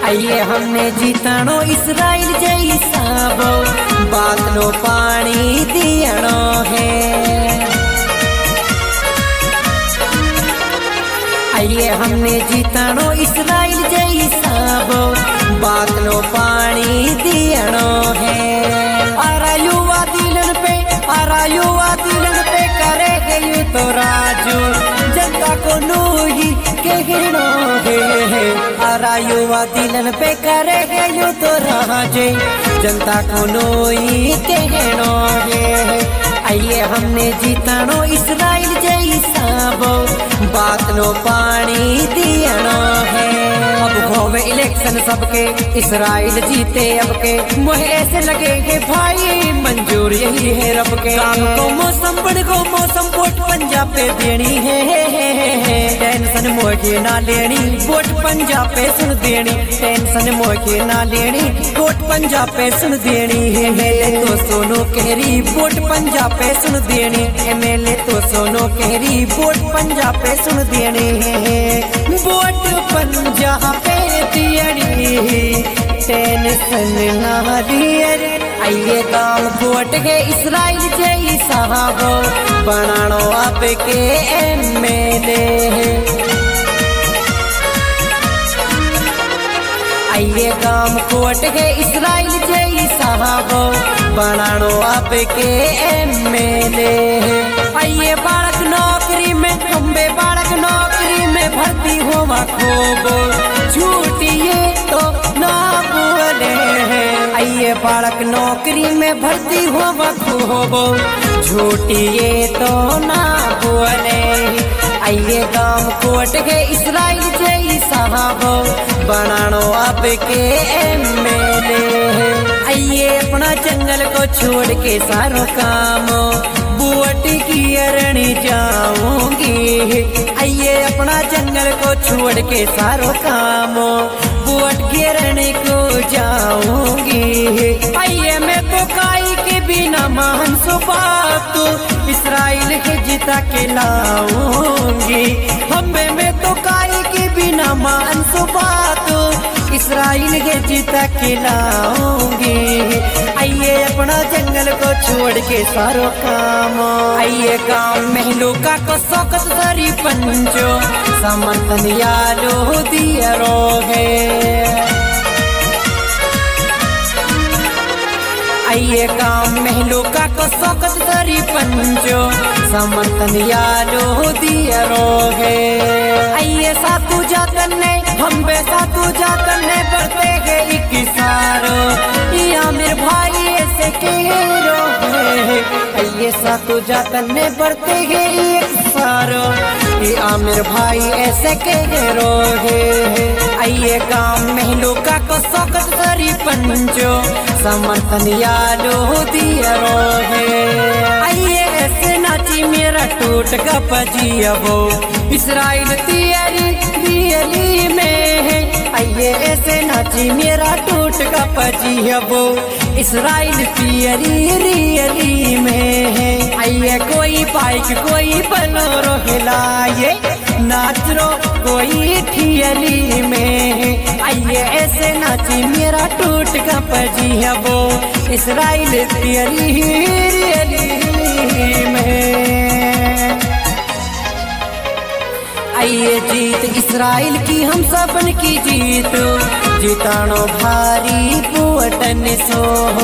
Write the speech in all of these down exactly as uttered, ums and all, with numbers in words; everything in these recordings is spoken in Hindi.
आइए हमने जीतानो इसराइल जैसा वो बात लो पानी दियनो है। आइए हमने जीतानो इसराइल जैसा वो बात लो पानी दियनो है। आरा युवा दिलन पे आरा युवा दिलन पे करेगे यू तो राजू जनता को नूही कहनो है। आरा युवा दिलन पे करेगे यू तो राजे जनता को नूही कहनो है। आइए हमने जीतानो इसराइल जैसा वो बात लो पानी दियनो है। अब होवे इलेक्शन सबके इसराइल जीते अब के मुझे ऐसे लगेगे भाई मंजूर यही है रब के। काम को मौसम बड़ को मौसम वोट पंजाब पे देनी है। टेंशन मोके ना लेनी वोट पंजाब पे सुन देनी। टेंशन मोके ना लेनी वोट पंजाब पे सुन देनी है। तो सोनो कहरी वोट पंजाब पे सुन देनी। एमएलए तो सोनो कहरी वोट पंजाब पे सुन देनी है। वोट पंजाब पे दियनी टेंशन ना दियर। आइए काम वोट के इसराइल जैसा वो बनानो आप के एमएलए। आइए काम कोट के इसराइल जैसा वो बनानो आप के एमएलए। आइए बालक नौकरी में खम्बे बालक नौकरी में भर्ती होवा खोबो झूठिए तो ना बोले। आइए बालक नौकरी में भर्ती होवा खोबो झूठिए तो ना बोले। आइए काम कोट के इसराइल जैसा वो बनानो आप के एमएलए। आइए अपना जंगल को छोड़ के सारो काम वोट की अरणी जाऊंगी। आइए अपना जंगल को छोड़ के सारो काम वोट की अरणी को जाऊंगी। आइए मैं तो काई के बिना मान सुबात इसराइल के जीता के लाऊंगी। हमें मैं तो काई के बिना मान सुबात इसराइल के जीता के लाऊंगी। आइए अपना जंगल को छोड़ के सारो काम आइए काम महलों का को सौकत सरी पंचो समर्थन यालो दिया रोगे। आइए काम महलों का को सौकत सरी पंचो समर्थन यालो दिया रोगे। आइए सातु जाकर ने हम बे सातु जाकर ने बढ़ते गए एक सारो या मेरे भाई ऐसे के रोगे। आइए सातु जाकर ने बढ़ते गए एक सारो या मेरे भाई ऐसे के रोगे। आइए काम महलों का को सौकत सरी पंचो समर्थन यालो दिया रोगे। आइए ऐसे नाची मेरा टूट का पजिया वो इसराइल तियारी रियली में है। आइए ऐसे नाची मेरा टूट का पजिया वो इसराइल तियारी रियली में है। आइए कोई बाइक कोई बलोरो हिलाए नाच रो कोई ठियली में है। आइए ऐसे नाची मेरा टूट का पजिया वो इसराइल तियारी रियली में। आइए जीत इसराइल की हम सबन की जीत जीतानो भारी पुअटन सो हो।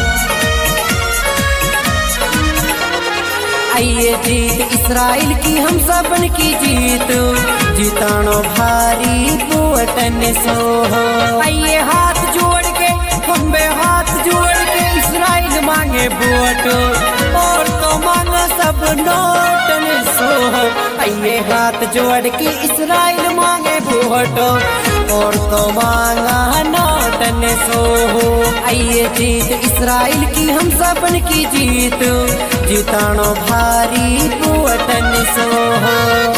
आइए जीत इसराइल की हम सबन की जीत जीतानो भारी पुअटन सो हो। आइए हाथ जोड़ के हम बे हाथ जोड़ के इसराइल मांगे वोट और तो मांगा सब नोटन सो हो। आइए हाथ जोड़ के इसराइल मांगे वोट और तो मांगा नोटन सो हो। आइए जीत इसराइल की हम सबन की जीत जीतानो भारी पुअटन सो हो।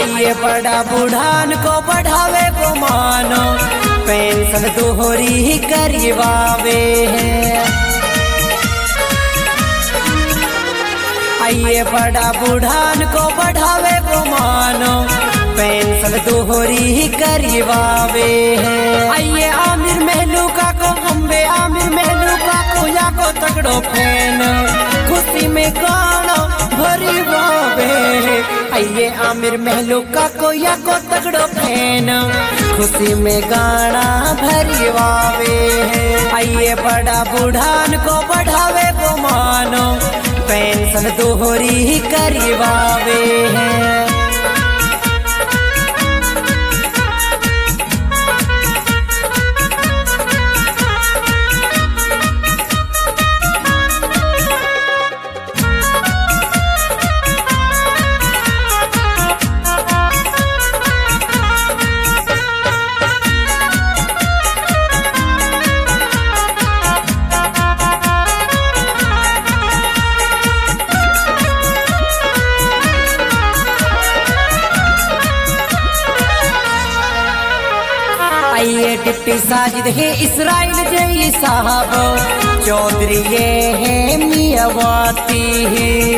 आइए बड़ा बूढ़ान को बढ़ावे को मानो, पेंशन दोहरी ही करवावे है। आइए बड़ा बूढ़ान को बढ़ावे को मानो, पेंशन दोहरी ही करवावे है। आइए आमिर महलूका को अम्बे आमिर महलूका को या को तगड़ो फैन, खुशी में गाना भरी बावे। आइए आमिर महलूका को या को तगड़ो फैन, खुशी में गाना भरी बावे है। आइए बड़ा बूढ़ान को बढ़ावे को मानो, पेंशन दोहरी ही करवावे है। आइए डिप्टी साजिद है इसराइल जई साहब, चौधरी ये है मियावाती है।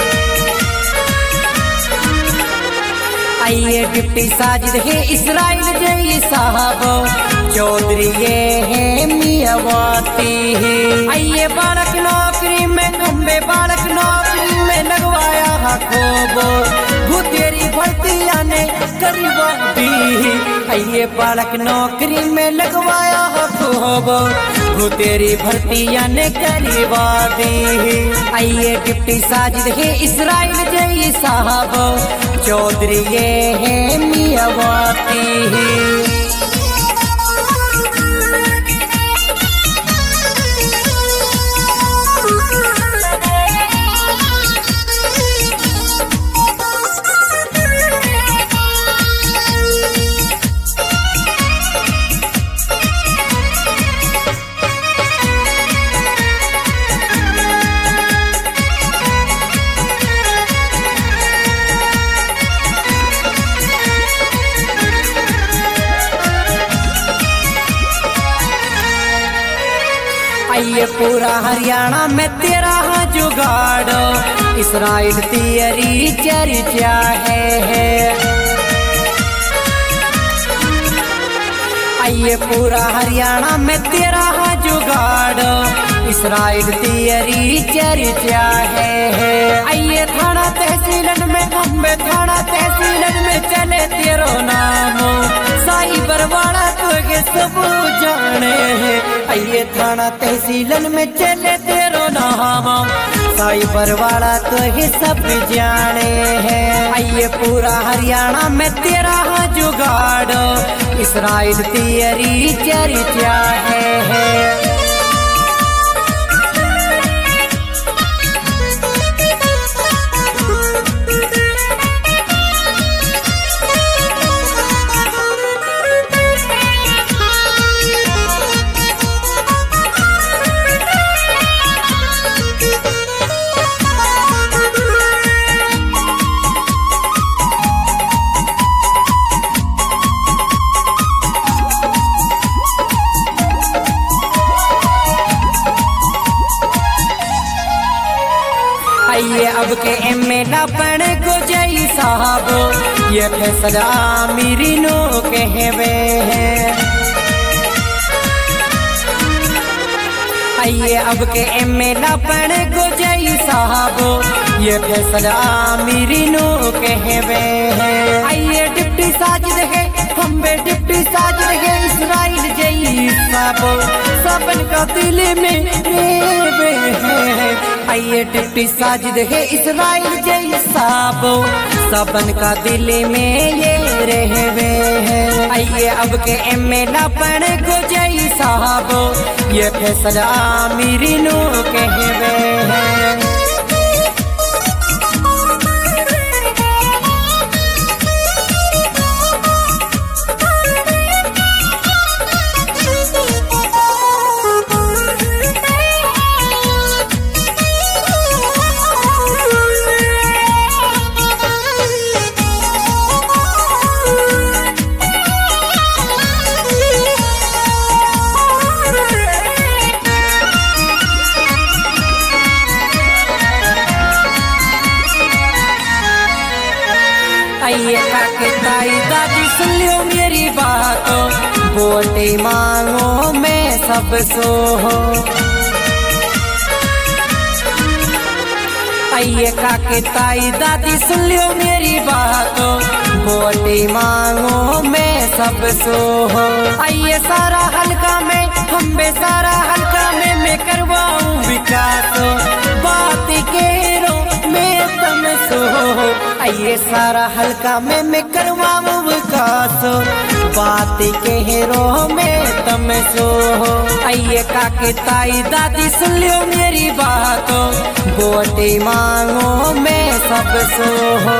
आइए डिप्टी साजिद है इसराइल जई साहब, चौधरी ये है मियावाती है। आइए बालक नौकरी में खंबे बालक नौकरी में लगवाया खूब, भूतेरी भर्तिया ने करवा दी। आइए बालक नौकरी में लगवाया खूब, भूतेरी भर्तिया ने करवा दी। आइए डिप्टी साजिद है इसराइल जई साहब, चौधरी ये है मियावाती है। आइए पूरा हरियाणा में तेरा जुगाड़ो, इसराइल तेरी चर्चा है। आइए पूरा हरियाणा में तेरा जुगाड़ो, इसराइल तेरी चर्चा है। आइए थाना तहसीलन में अम्बे थाना तहसीलन में चले तेरो नाम, साइबर वाला तुझे सब जाने है। आइए थाना तहसीलन में चले तेरो नाम, साइबर वाला तुझे सब जाने है। आइए पूरा हरियाणा में तेरा जुगाड़ो, इसराइल तेरी चर्चा है। आइए अब के एम ए ना पढ़े को जई साहब, ये फैसला आमिरीनो कहवे है। आइए अब के एम ए ना पढ़े को जई साहब, ये फैसला आमिरीनो कहवे है। आइए डिप्टी साजिद है खंबे डिप्टी साजिद है इसराइल जई साहब, सबन का दिल में रेवे है। आइए डिप्टी साजिद है इसराइल जई साहब, सबन का दिल में ये रहवे है। आइए अब के एम ए ना पढ़े को जई साहब, ये फैसला आमिरीनो कहवे है। आइए काके ताई दादी सुन लियो मेरी बातों, वोटे मांगो मैं सब सो हो। आइए काके ताई दादी सुन लियो मेरी बातों, वोटे मांगो मैं सब सो हो। आइए सारा हल्का में हम बे सारा हल्का में मैं करवाऊं विकास, बात के रो मैं तम सो हो। आइए सारा हल्का में मैं करवाऊं विकास, बात के रो मैं तम सो हो। आइए काके ताई दादी सुन लियो मेरी बातों, वोटे मांगो मैं सब सो हो।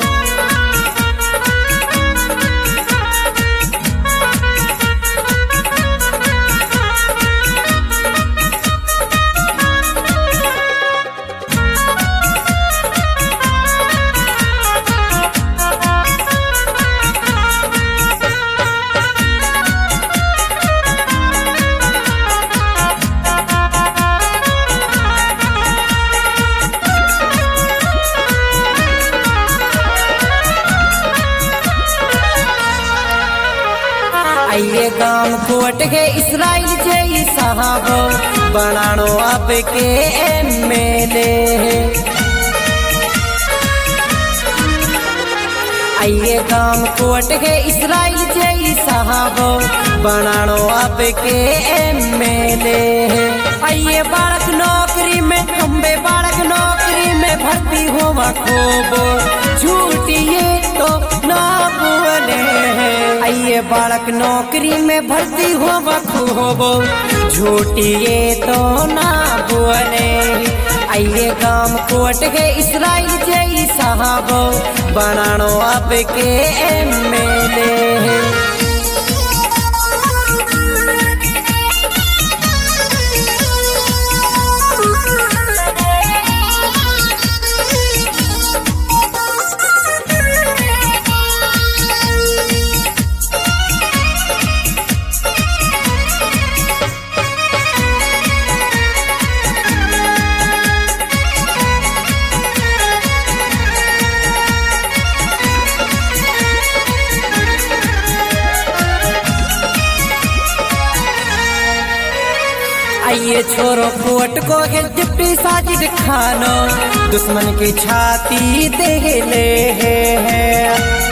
आइए गाम कोट के इसराइल जय साहब बनानो अब के एम एल ए। आइए गाम कोट के इसराइल जय साहब बनानो अब के एम एल ए। आइए बालक नौकरी में खम्बे बालक नौकरी में भर्ती होवा खोबो, झूठिए तो ना बोले। आइए बालक नौकरी में भर्ती होवा खोबो, झूठिए तो ना बोले। आइए गाम कोट के इसराइल जय साहब बनानो अब के एम एल ए। आइए छोरो कोट को है डिप्टी साजिद खानो, दुश्मन की छाती दे ले है।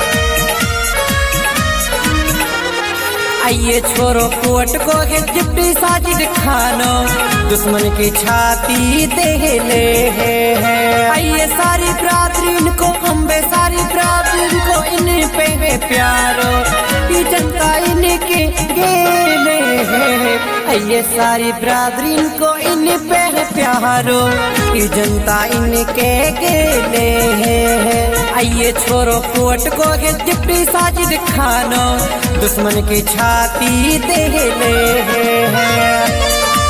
आइए छोरो कोट को है डिप्टी साजिद खानो, दुश्मन की छाती दे ले है। आइए सारी बरादरीन को हम बे सारी बरादरीन को इन पे प्यारो, ये जनता इनके गेले है। आइए सारी बरादरीन को इन पे प्यारो, ये जनता इनके गेले है। आइए छोरो कोट को है डिप्टी साजिद खानो, दुश्मन की छाती दे ले है।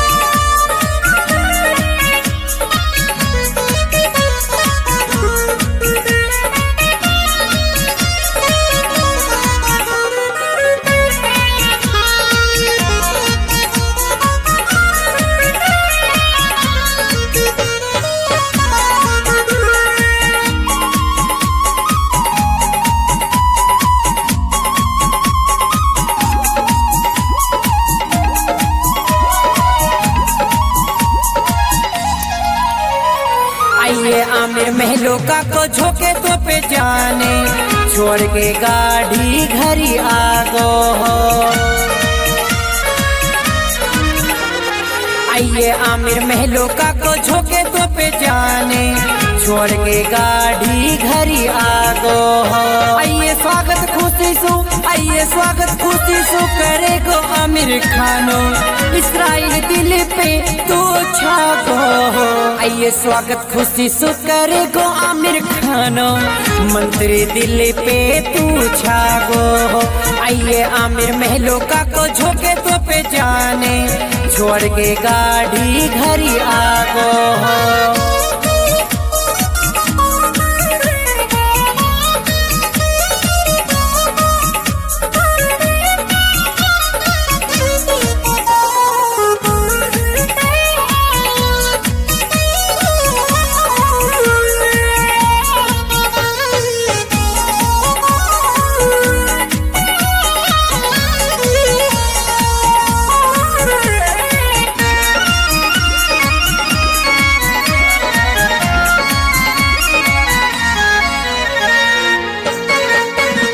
आइए आमिर महलों का को झोंके तो पे जाने, छोड़ के गाड़ी घरी आगो हो। आइए आमिर महलों का को झोंके तो पे जाने, छोड़ के गाड़ी घरी आगो हो। आइए स्वागत खुशी सु आइए स्वागत खुशी सु करेगो आमिर खानो, इसराइल दिल पे तो छागो हो। आइए स्वागत खुशी सु करेगो आमिर खानो, मंत्री दिल पे तू छागो हो। आइए आमिर महलों का को झोंके तो पे जाने, छोड़ के गाड़ी घरी आगो हो।